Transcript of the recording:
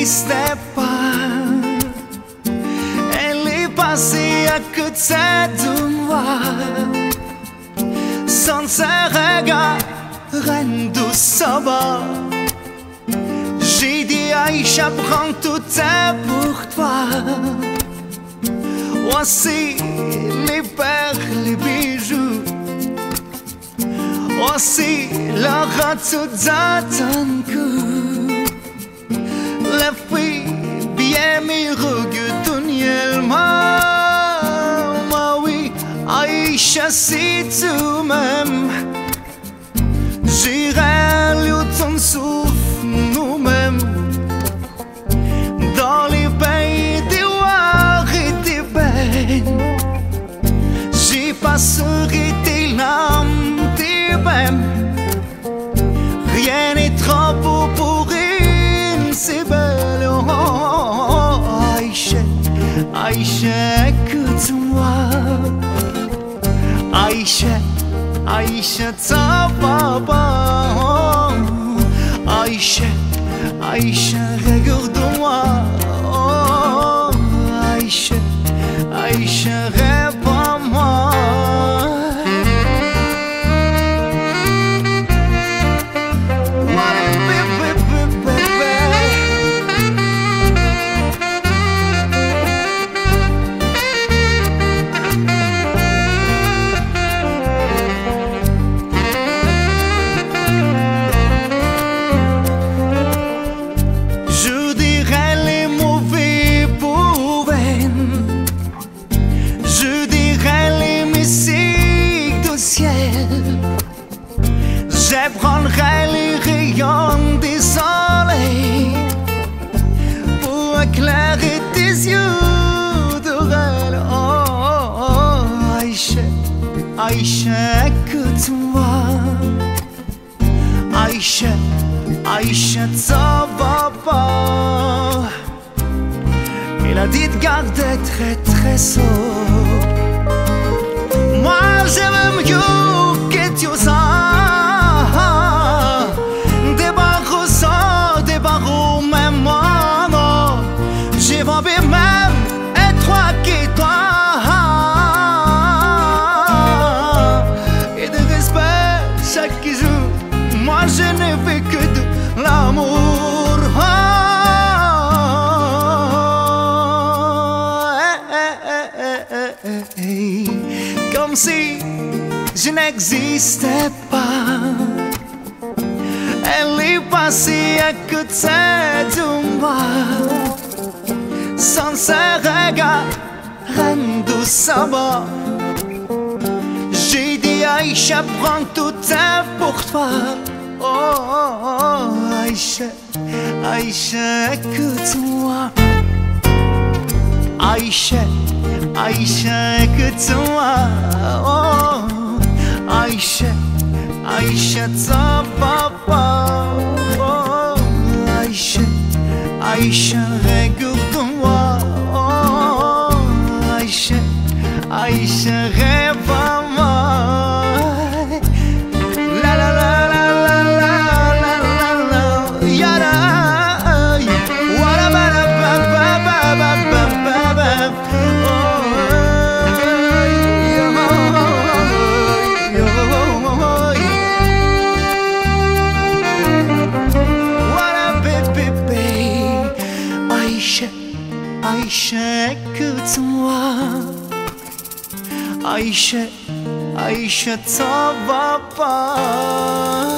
n'existait pas. Elle est passée à côté de moi, sans ses regards, reine de Saba. J'ai dit Aïcha, prends tout est pour toi. Voici les perles, les bijoux. Voici l'or tout dans ton cou. Les filles bien mirogues de Nielma. Moi oui, Aïcha, si tu m'aimes, j'irai lieu ton souffle nous-mêmes. Dans les pays des rois et des belles, j'y passerai tes larmes, tes peines. Rien n'est trop beau pour une si belle. Oh, Aïcha, Aïcha, écoute-moi. Aïcha, Aïcha, ta papa. Oh, Aïcha, Aïcha, regarde-moi. Oh, Aïcha, Aïcha, réponds-moi. Je prendrai les rayons du soleil pour éclairer tes yeux de reine. Oh, oh, Aïcha, Aïcha, écoute-moi. Aïcha, Aïcha, ça va pas. Il a dit de garder très très sourd. Moi j'aime mieux que tu saches. Même étroit que toi, et de respect chaque jour. Moi je ne fais que de l'amour. Comme si je n'existais pas. Elle est passée à côté de moi, sans ses regards, reine de Saba. J'ai dit Aïcha, prends tout est pour toi. Oh, oh, oh, Aïcha, Aïcha, écoute-moi. Aïcha, Aïcha, écoute-moi. Oh, Aïcha, Aïcha, ta papa. Oh, Aïcha, Aïcha, regarde-moi. Oh, Aïcha, Aïcha, rêve-moi. La la la la la la la la la. Yada, wada bada ba ba ba ba ba ba ba. Oh, yo, wada baby. Aïcha, Aïcha, écoute-moi. Aïcha, Aïcha, ça va pas.